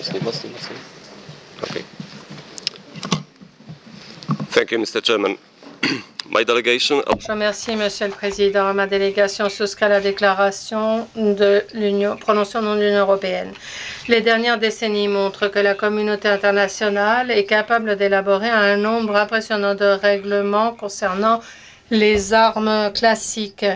Okay. Thank you, Mr. Chairman. My delegation. Je remercie, Monsieur le Président. Ma délégation souscrit à la déclaration de l'Union prononcée au nom de l'Union européenne. Les dernières décennies montrent que la communauté internationale est capable d'élaborer un nombre impressionnant de règlements concernant les armes classiques.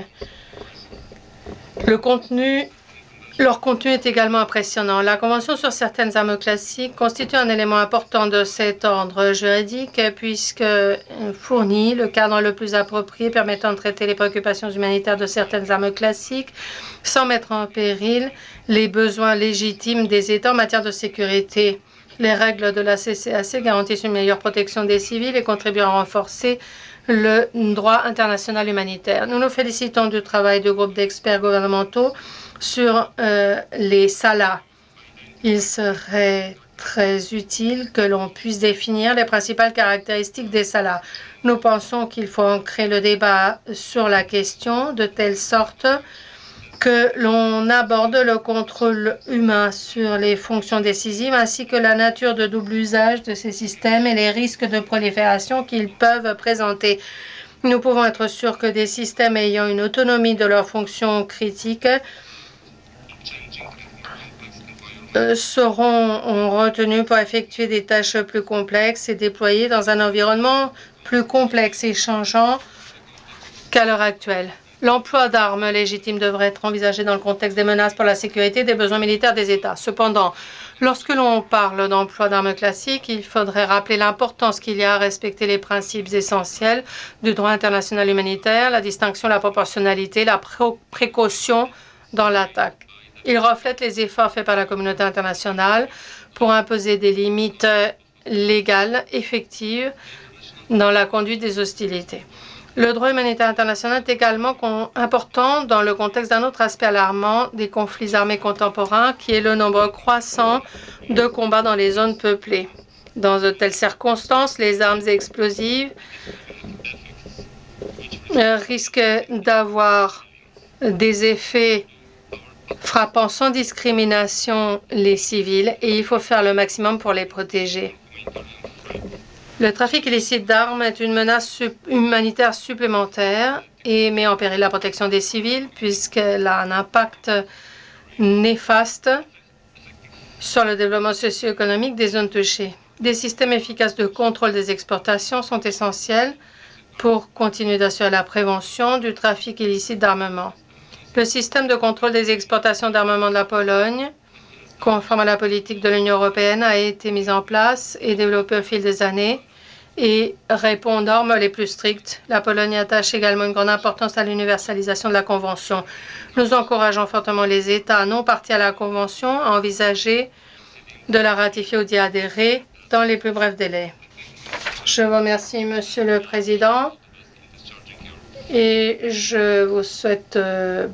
Leur contenu est également impressionnant. La Convention sur certaines armes classiques constitue un élément important de cet ordre juridique puisqu'elle fournit le cadre le plus approprié permettant de traiter les préoccupations humanitaires de certaines armes classiques sans mettre en péril les besoins légitimes des États en matière de sécurité. Les règles de la CCAC garantissent une meilleure protection des civils et contribuent à renforcer le droit international humanitaire. Nous nous félicitons du travail du groupe d'experts gouvernementaux sur les salas. Il serait très utile que l'on puisse définir les principales caractéristiques des salas. Nous pensons qu'il faut ancrer le débat sur la question de telle sorte que l'on aborde le contrôle humain sur les fonctions décisives ainsi que la nature de double usage de ces systèmes et les risques de prolifération qu'ils peuvent présenter. Nous pouvons être sûrs que des systèmes ayant une autonomie de leurs fonctions critiques seront retenus pour effectuer des tâches plus complexes et déployés dans un environnement plus complexe et changeant qu'à l'heure actuelle. L'emploi d'armes légitimes devrait être envisagé dans le contexte des menaces pour la sécurité et des besoins militaires des États. Cependant, lorsque l'on parle d'emploi d'armes classiques, il faudrait rappeler l'importance qu'il y a à respecter les principes essentiels du droit international humanitaire, la distinction, la proportionnalité, la précaution dans l'attaque. Il reflète les efforts faits par la communauté internationale pour imposer des limites légales effectives dans la conduite des hostilités. Le droit humanitaire international est également important dans le contexte d'un autre aspect alarmant des conflits armés contemporains, qui est le nombre croissant de combats dans les zones peuplées. Dans de telles circonstances, les armes explosives risquent d'avoir des effets frappant sans discrimination les civils et il faut faire le maximum pour les protéger. Le trafic illicite d'armes est une menace humanitaire supplémentaire et met en péril la protection des civils puisqu'elle a un impact néfaste sur le développement socio-économique des zones touchées. Des systèmes efficaces de contrôle des exportations sont essentiels pour continuer d'assurer la prévention du trafic illicite d'armement. Le système de contrôle des exportations d'armement de la Pologne, conforme à la politique de l'Union européenne, a été mis en place et développé au fil des années et répond aux normes les plus strictes. La Pologne attache également une grande importance à l'universalisation de la Convention. Nous encourageons fortement les États non partis à la Convention à envisager de la ratifier ou d'y adhérer dans les plus brefs délais. Je vous remercie, Monsieur le Président, et je vous souhaite